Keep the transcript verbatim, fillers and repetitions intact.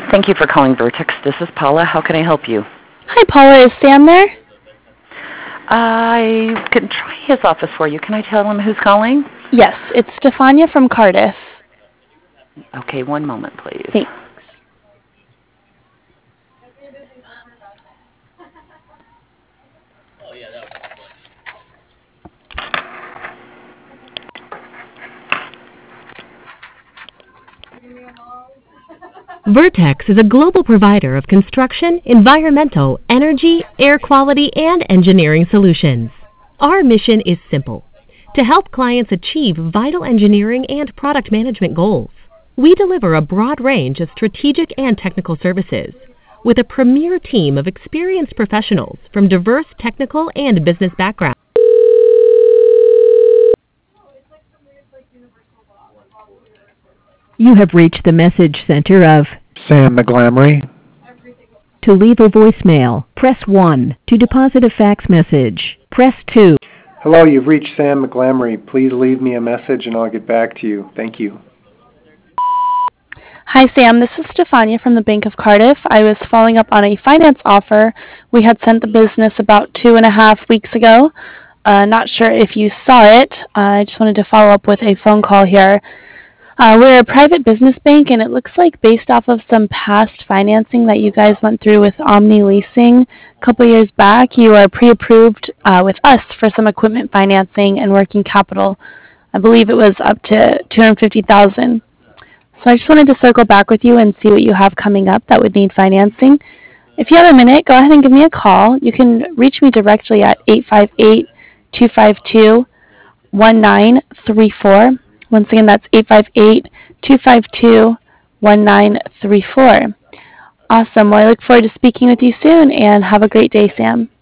Thank you for calling Vertex. This is Paula. How can I help you? Hi, Paula. Is Sam there? I can try his office for you. Can I tell him who's calling? Yes, it's Stefania from Cardiff. Okay, one moment, please. Thanks. Vertex is a global provider of construction, environmental, energy, air quality, and engineering solutions. Our mission is simple: to help clients achieve vital engineering and product management goals. We deliver a broad range of strategic and technical services with a premier team of experienced professionals from diverse technical and business backgrounds. You have reached the message center of Sam McGlamry. To leave a voicemail, press one. To deposit a fax message, press two. Hello, you've reached Sam McGlamry. Please leave me a message and I'll get back to you. Thank you. Hi, Sam. This is Stefania from the Bank of Cardiff. I was following up on a finance offer we had sent the business about two and a half weeks ago. Uh, not sure if you saw it. Uh, I just wanted to follow up with a phone call here. Uh, we're a private business bank, and it looks like based off of some past financing that you guys went through with Omni Leasing a couple years back, you are pre-approved uh, with us for some equipment financing and working capital. I believe it was up to two hundred fifty thousand dollars. So I just wanted to circle back with you and see what you have coming up that would need financing. If you have a minute, go ahead and give me a call. You can reach me directly at eight five eight, two five two, one nine three four. Once again, that's eight five eight, two five two, one nine three four. Awesome. Well, I look forward to speaking with you soon, and have a great day, Sam.